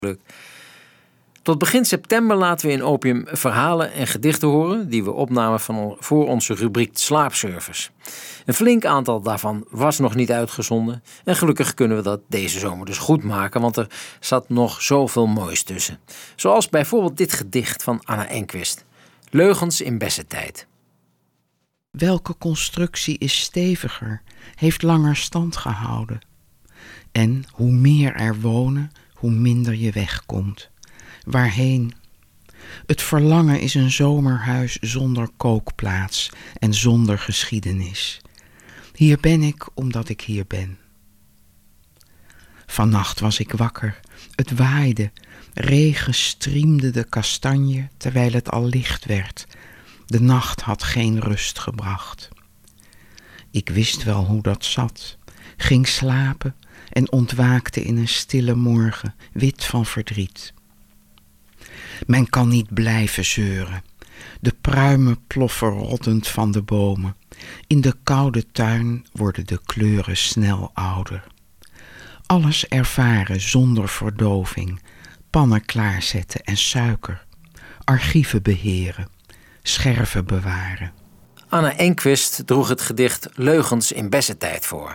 Tot begin september laten we in Opium verhalen en gedichten horen die we opnamen voor onze rubriek Slaapservice. Een flink aantal daarvan was nog niet uitgezonden en gelukkig kunnen we dat deze zomer dus goed maken, want er zat nog zoveel moois tussen. Zoals bijvoorbeeld dit gedicht van Anna Enquist, Leugens in Bessetijd. Welke constructie is steviger, heeft langer stand gehouden? En hoe meer er wonen, hoe minder je wegkomt. Waarheen? Het verlangen is een zomerhuis zonder kookplaats en zonder geschiedenis. Hier ben ik omdat ik hier ben. Vannacht was ik wakker, het waaide, regen striemde de kastanje terwijl het al licht werd. De nacht had geen rust gebracht. Ik wist wel hoe dat zat, ging slapen en ontwaakte in een stille morgen, wit van verdriet. Men kan niet blijven zeuren. De pruimen ploffen rottend van de bomen. In de koude tuin worden de kleuren snel ouder. Alles ervaren zonder verdoving. Pannen klaarzetten en suiker. Archieven beheren. Scherven bewaren. Anna Enquist droeg het gedicht Leugens in Bessetijd voor.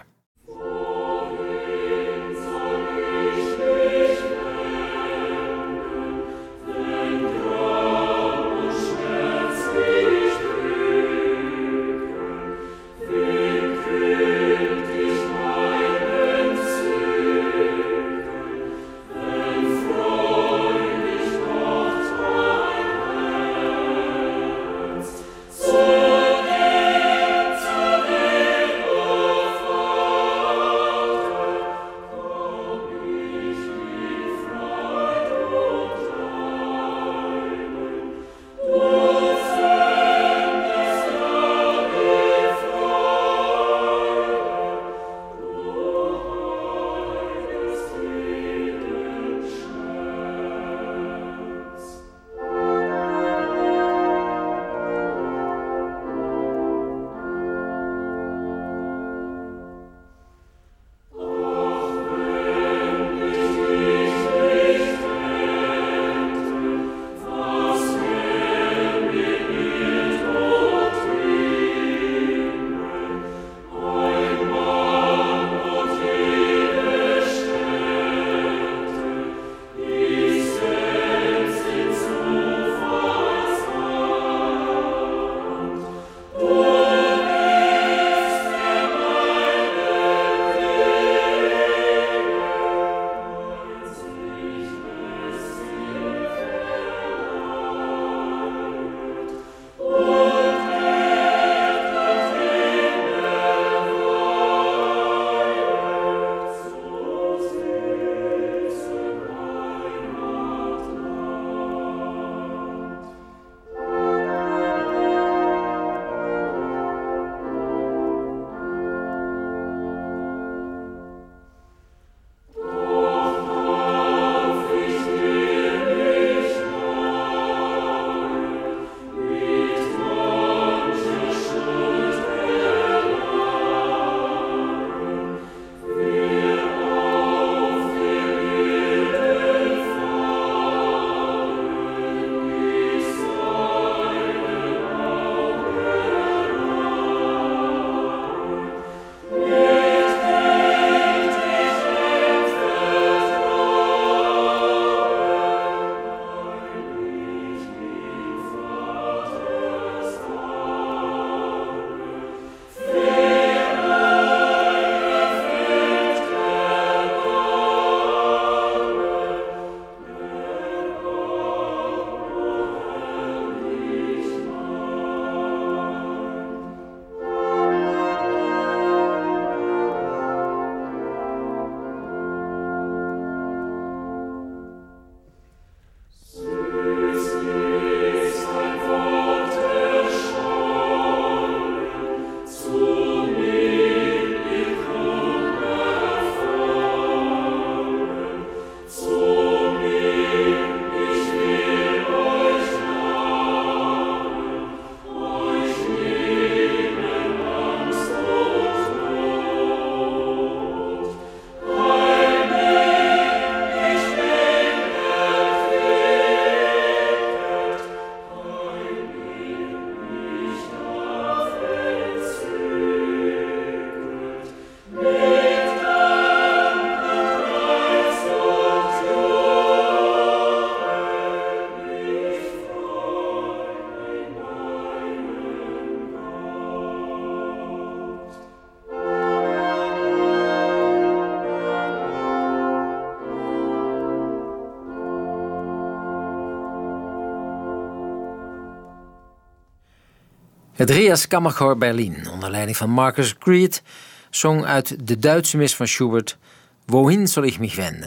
Het Rias Kammerchor Berlin, onder leiding van Marcus Creed, zong uit de Duitse mis van Schubert Wohin soll ich mich wenden?